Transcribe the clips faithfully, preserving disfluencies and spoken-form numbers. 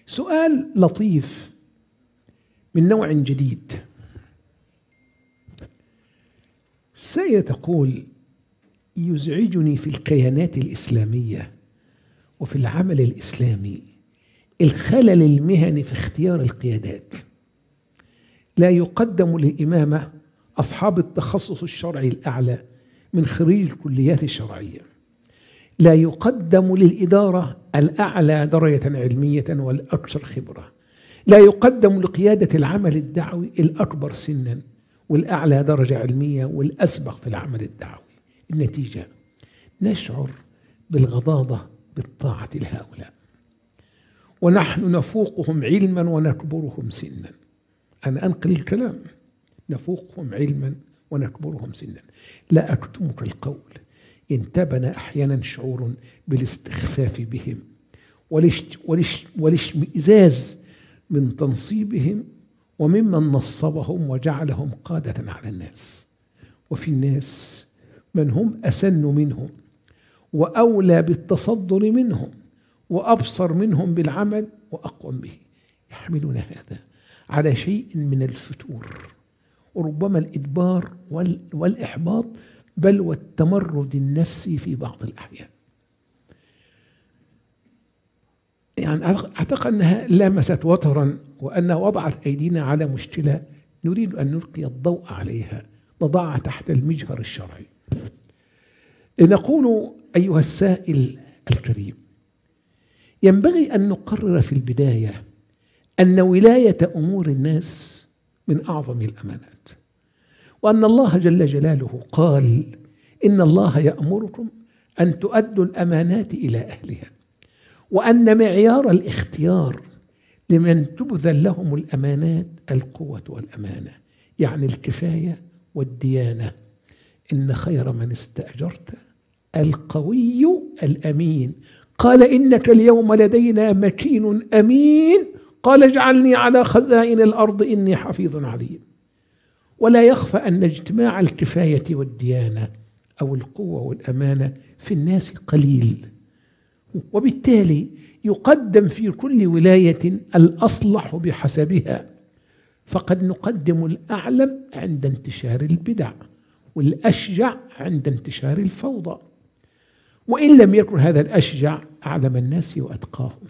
سؤال لطيف من نوع جديد. السائلة تقول: يزعجني في الكيانات الإسلامية وفي العمل الإسلامي الخلل المهني في اختيار القيادات. لا يقدم للإمامة أصحاب التخصص الشرعي الأعلى من خريج الكليات الشرعية. لا يقدم للإدارة الأعلى درجة علمية والأكثر خبرة. لا يقدم لقيادة العمل الدعوي الأكبر سنا والأعلى درجة علمية والأسبق في العمل الدعوي. النتيجة: نشعر بالغضاضة بالطاعة لهؤلاء، ونحن نفوقهم علما ونكبرهم سنا. أنا أنقل الكلام: نفوقهم علما ونكبرهم سنا. لا أكتمك القول، انتابنا أحيانا شعور بالاستخفاف بهم والاشمئزاز من تنصيبهم وممن نصبهم وجعلهم قادة على الناس. وفي الناس من هم أسن منهم وأولى بالتصدر منهم وأبصر منهم بالعمل وأقوم به، يحملون هذا على شيء من الفتور وربما الإدبار والإحباط بل والتمرد النفسي في بعض الأحيان. يعني أعتقد أنها لامست وترا وأنها وضعت أيدينا على مشكلة نريد أن نلقي الضوء عليها، نضعها تحت المجهر الشرعي. نقول: أيها السائل الكريم، ينبغي أن نقرر في البداية أن ولاية أمور الناس من أعظم الأمانات، وأن الله جل جلاله قال: إن الله يأمركم أن تؤدوا الأمانات إلى أهلها، وأن معيار الاختيار لمن تبذل لهم الأمانات القوة والأمانة، يعني الكفاية والديانة. إن خير من استأجرت القوي الأمين. قال: إنك اليوم لدينا مكين أمين. قال: اجعلني على خزائن الأرض إني حفيظ عليم. ولا يخفى أن اجتماع الكفاية والديانة أو القوة والأمانة في الناس قليل، وبالتالي يقدم في كل ولاية الأصلح بحسبها. فقد نقدم الأعلم عند انتشار البدع والأشجع عند انتشار الفوضى، وإن لم يكن هذا الأشجع أعلم الناس وأتقاهم.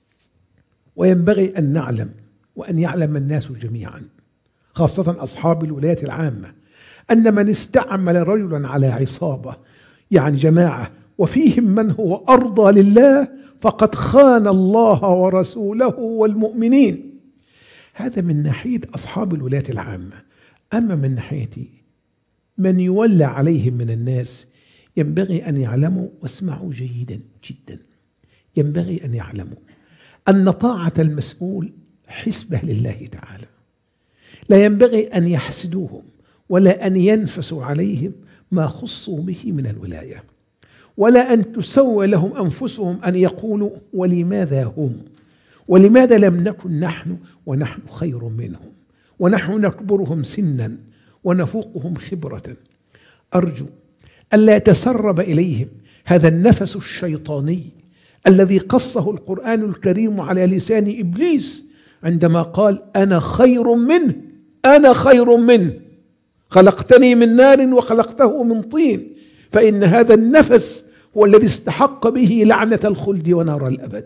وينبغي أن نعلم وأن يعلم الناس جميعا، خاصة أصحاب الولايات العامة، أن من استعمل رجلا على عصابة، يعني جماعة، وفيهم من هو أرضى لله، فقد خان الله ورسوله والمؤمنين. هذا من ناحية أصحاب الولايات العامة. أما من ناحية من يولى عليهم من الناس، ينبغي أن يعلموا، واسمعوا جيدا جدا، ينبغي أن يعلموا أن طاعة المسؤول حسبة لله تعالى. لا ينبغي أن يحسدوهم ولا أن ينفسوا عليهم ما خصوا به من الولاية، ولا أن تسوى لهم أنفسهم أن يقولوا: ولماذا هم؟ ولماذا لم نكن نحن؟ ونحن خير منهم، ونحن نكبرهم سنا ونفوقهم خبرة. أرجو ألا يتسرب إليهم هذا النفس الشيطاني الذي قصه القرآن الكريم على لسان إبليس عندما قال: أنا خير منه، أنا خير منه، خلقتني من نار وخلقته من طين. فإن هذا النفس هو الذي استحق به لعنة الخلد ونار الأبد.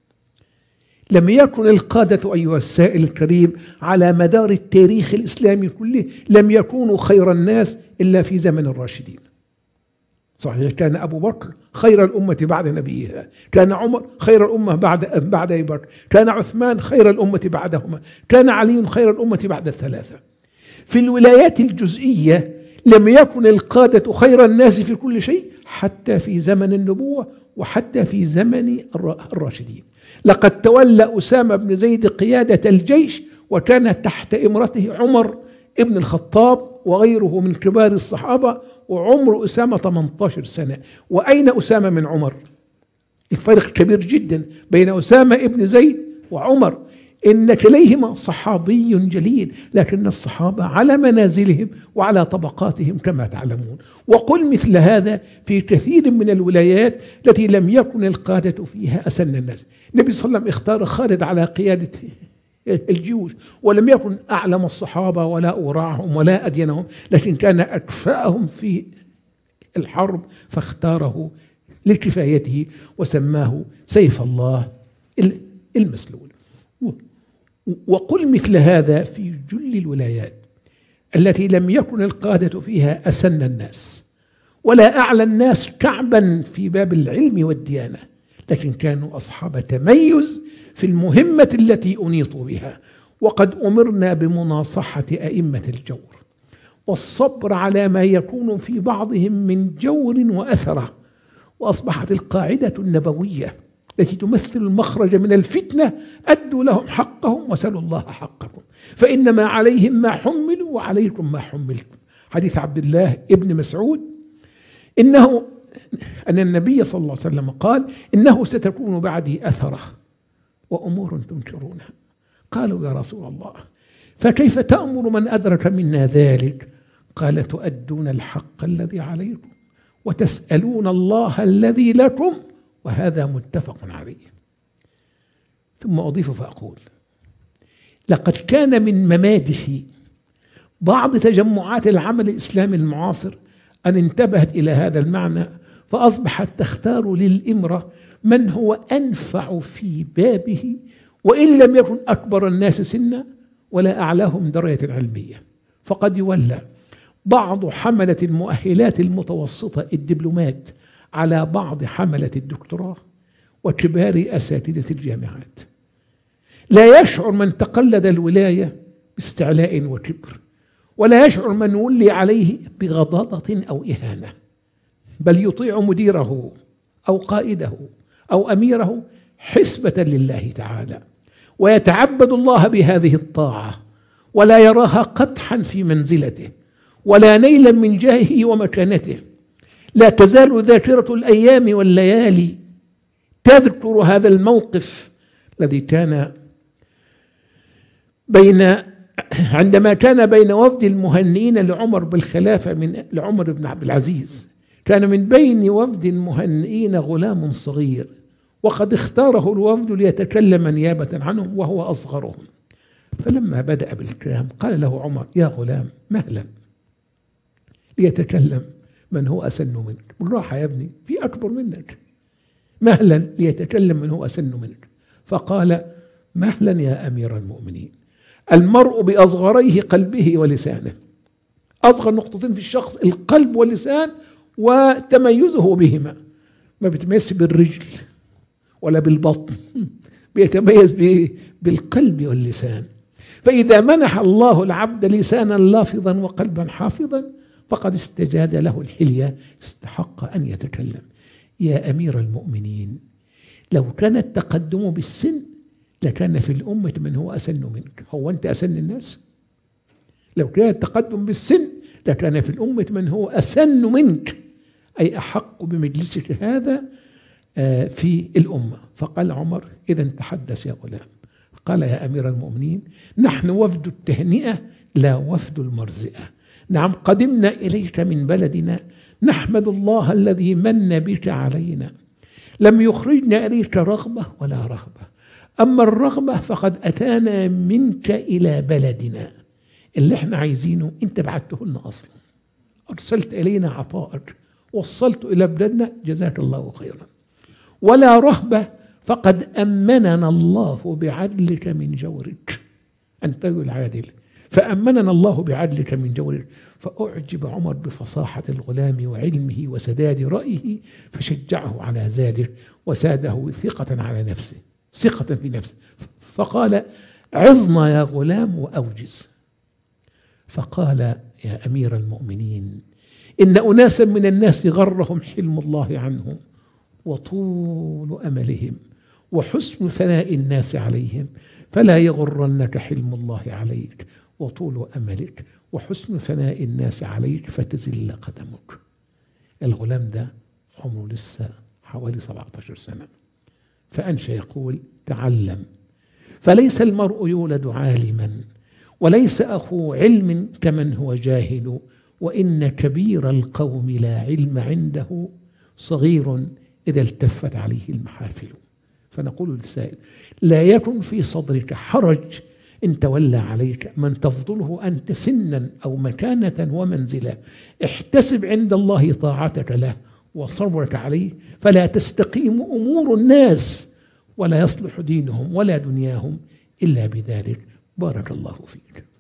لم يكن القادة أيها السائل الكريم على مدار التاريخ الإسلامي كله لم يكونوا خير الناس إلا في زمن الراشدين. صحيح، كان أبو بكر خير الأمة بعد نبيها، كان عمر خير الأمة بعد بعد أبي بكر، كان عثمان خير الأمة بعدهما، كان علي خير الأمة بعد الثلاثة. في الولايات الجزئية لم يكن القادة خير الناس في كل شيء حتى في زمن النبوة وحتى في زمن الراشدين. لقد تولى أسامة بن زيد قيادة الجيش، وكان تحت إمرته عمر ابن الخطاب وغيره من كبار الصحابة، وعمر أسامة ثمانية عشر سنة. وأين أسامة من عمر؟ الفرق كبير جدا بين أسامة ابن زيد وعمر. إن كليهما صحابي جليل، لكن الصحابة على منازلهم وعلى طبقاتهم كما تعلمون. وقل مثل هذا في كثير من الولايات التي لم يكن القادة فيها أسن الناس. النبي صلى الله عليه وسلم اختار خالد على قيادة الجيوش، ولم يكن أعلم الصحابة ولا أورعهم ولا أدينهم، لكن كان أكفأهم في الحرب، فاختاره لكفايته وسماه سيف الله المسلول. وقل مثل هذا في جل الولايات التي لم يكن القادة فيها أسن الناس ولا أعلى الناس كعبا في باب العلم والديانة، لكن كانوا أصحاب تميز في المهمة التي أنيطوا بها. وقد أمرنا بمناصحة أئمة الجور والصبر على ما يكون في بعضهم من جور وأثرة، وأصبحت القاعدة النبوية التي تمثل المخرج من الفتنة: أدوا لهم حقهم وسلوا الله حقكم، فإنما عليهم ما حملوا وعليكم ما حملتم. حديث عبد الله ابن مسعود إنه أن النبي صلى الله عليه وسلم قال: إنه ستكون بعدي أثرة وأمور تنكرونها. قالوا: يا رسول الله، فكيف تأمر من أدرك منا ذلك؟ قال: تؤدون الحق الذي عليكم وتسألون الله الذي لكم، وهذا متفق عليه. ثم أضيف فأقول: لقد كان من ممادح بعض تجمعات العمل الإسلامي المعاصر أن انتبهت إلى هذا المعنى، فأصبحت تختار للإمرة من هو أنفع في بابه، وإن لم يكن أكبر الناس سنا ولا أعلاهم درجة علمية. فقد يولى بعض حملة المؤهلات المتوسطة الدبلومات على بعض حملة الدكتوراه وكبار أساتذة الجامعات. لا يشعر من تقلد الولاية باستعلاء وكبر، ولا يشعر من ولي عليه بغضاضة أو إهانة، بل يطيع مديره أو قائده أو أميره حسبة لله تعالى، ويتعبد الله بهذه الطاعة، ولا يراها قدحا في منزلته ولا نيلا من جاهه ومكانته. لا تزال ذاكرة الأيام والليالي تذكر هذا الموقف الذي كان بين عندما كان بين وفد المهنئين لعمر بالخلافة من لعمر بن عبد العزيز. كان من بين وفد المهنئين غلام صغير، وقد اختاره الوفد ليتكلم نيابة عنهم وهو أصغرهم. فلما بدأ بالكلام قال له عمر: يا غلام، مهلا، ليتكلم من هو أسن منك. بالراحة يا ابني، في أكبر منك. مهلا ليتكلم من هو أسن منك. فقال: مهلا يا أمير المؤمنين، المرء بأصغريه قلبه ولسانه. أصغر نقطتين في الشخص القلب واللسان، وتميزه بهما. ما بيتميز بالرجل ولا بالبطن، بيتميز بالقلب واللسان. فإذا منح الله العبد لسانا لافظا وقلبا حافظا فقد استجاد له الحلية، استحق أن يتكلم. يا أمير المؤمنين، لو كان التقدم بالسن لكان في الأمة من هو أسن منك. هو أنت أسن الناس؟ لو كان التقدم بالسن لكان في الأمة من هو أسن منك، أي أحق بمجلسك هذا في الأمة. فقال عمر: إذا تحدث يا غلام. قال: يا أمير المؤمنين، نحن وفد التهنئة لا وفد المرزئة. نعم، قدمنا إليك من بلدنا نحمد الله الذي من بك علينا، لم يخرجنا إليك رغبة ولا رهبة، أما الرغبة فقد أتانا منك إلى بلدنا. اللي احنا عايزينه انت بعته لنا أصلا، أرسلت إلينا عطائك، وصلت إلى بلدنا، جزاك الله خيرا. ولا رهبة فقد أمننا الله بعدلك من جورك، أنت العادل، فأمننا الله بعدلك من جورك. فأعجب عمر بفصاحة الغلام وعلمه وسداد رأيه، فشجعه على ذلك وساده ثقة على نفسه، ثقة في نفسه. فقال: عظنا يا غلام وأوجز. فقال: يا أمير المؤمنين، إن أناسا من الناس غرهم حلم الله عنهم وطول أملهم وحسن ثناء الناس عليهم، فلا يغرنك حلم الله عليك وطول أملك وحسن ثناء الناس عليك فتزل قدمك. الغلام ده عمره لسه حوالي سبعة عشر سنة، فأنشأ يقول: تعلم فليس المرء يولد عالما وليس أخو علم كمن هو جاهل، وإن كبير القوم لا علم عنده صغير إذا التفت عليه المحافل. فنقول للسائل: لا يكن في صدرك حرج إن تولى عليك من تفضله أنت سنا أو مكانة ومنزلا، احتسب عند الله طاعتك له وصبرك عليه، فلا تستقيم أمور الناس ولا يصلح دينهم ولا دنياهم إلا بذلك. بارك الله فيك.